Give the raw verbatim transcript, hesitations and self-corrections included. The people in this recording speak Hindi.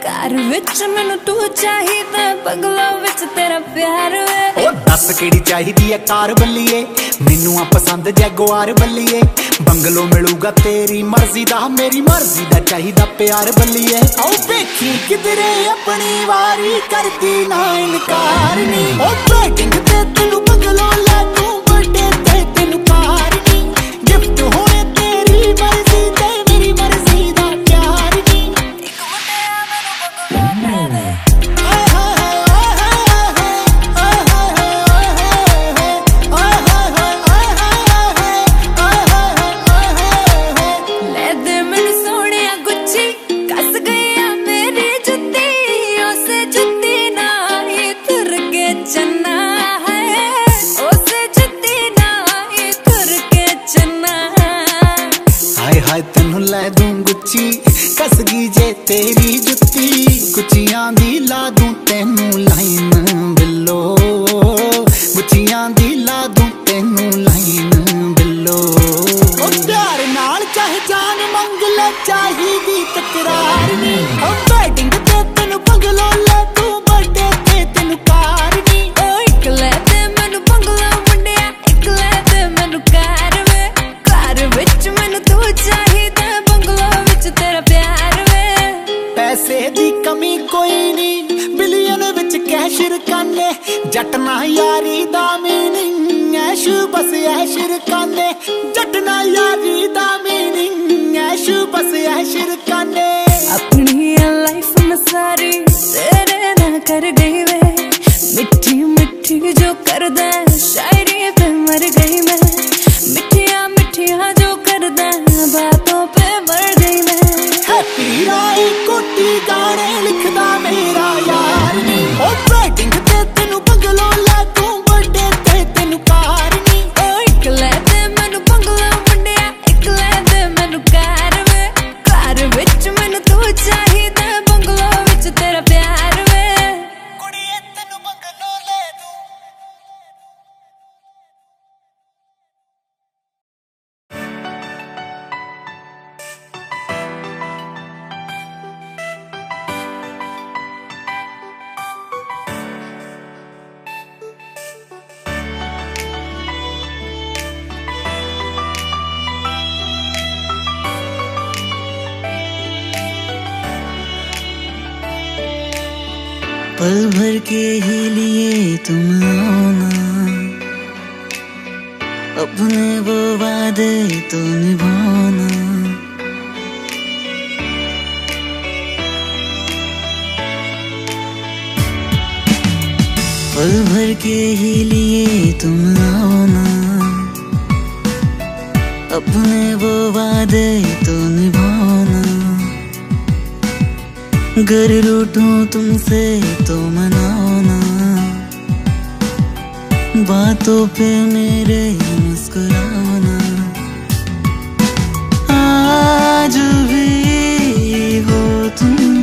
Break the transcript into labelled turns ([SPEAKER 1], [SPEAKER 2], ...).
[SPEAKER 1] घर विच मैनू तू चाहिदा, बंगलों विच तेरा प्यार वे।
[SPEAKER 2] ओ दस केड़ी चाहिदी है कार बल्लीए, मैनू आ पसंद जैगुआर बल्लीए। बंगलो मिलूगा तेरी मर्जी दा, मेरी मर्जी दा चाहिदा प्यार बल्लीए। ओ देखी किधरे अपनी वारी करदी ना इनकार नी। ओ वेडिंग ते तेनू बंगलो लै दूं, बर्थडे ते तेनू कार नी। गिफ्ट होने तेरी मर्जी ते मेरी मर्जी दा प्यार नी।
[SPEAKER 1] इक मुंडिया मैनू बंगलो दे दे।
[SPEAKER 2] हाय तेनू लै दूं गुच्ची, कसगी जे तेरी जुत्ती। गुच्चियां दी ला दूं तेनू लाइन बिल्लो, गुच्चियां दी ला दूं तेनू लाइन बिल्लो। ओ प्यार नाल चाहे जान मंग ले, चाहिदी तकरार नी। ओ वेडिंग ते तेनू बंगलो लै दूं, बर्थडे ते तेनू कार नी।
[SPEAKER 1] ओ इक लै दे मैनू बंगलो मुंडिया, इक लै दे मैनू कार वे। घर विच मैनू तू चाहिदा, बंगलों विच तेरा प्यार वे।
[SPEAKER 2] पैसे दी कमी कोई नी, बिलियन विच कैश रकाने। जट ना यारी दा मीनिंग ऐश, बस ऐश रकाने। जट ना यारी दा मीनिंग ऐश, बस ऐश रकाने।
[SPEAKER 1] अपनी लाइफ में सारी तेरे ना कर गई वे, मिठी मिठी जो करदा शायरी पे मर गई मैं। मिठिया मिठिया जो करदा बातों पे मर गई मैं।
[SPEAKER 2] हैप्पी राय कोटी गाने लिखदा मेरा यार नी। ओ वेडिंग ते तेनू बंगलो लै दूं, बर्थडे ते तेनू कार नी।
[SPEAKER 1] ओ इक लै दे मैनू बंगलो मुंडिया, इक लै दे मैनू कार वे। घर विच मैनू तू चाहिदा, बंगलों विच तेरा प्यार वे।
[SPEAKER 2] कुड़िए तेनू बंगलो लै दूं।
[SPEAKER 3] पल भर के ही लिए तुम आओ ना, अपने वो वादे तो निभाना। पल भर के ही लिए तुम आओ ना, अपने वो वादे तो निभाना। गर रूठूं तुमसे तो मनाओ ना, बातों पे मेरे मुस्कुराओ ना। आज भी हो तुम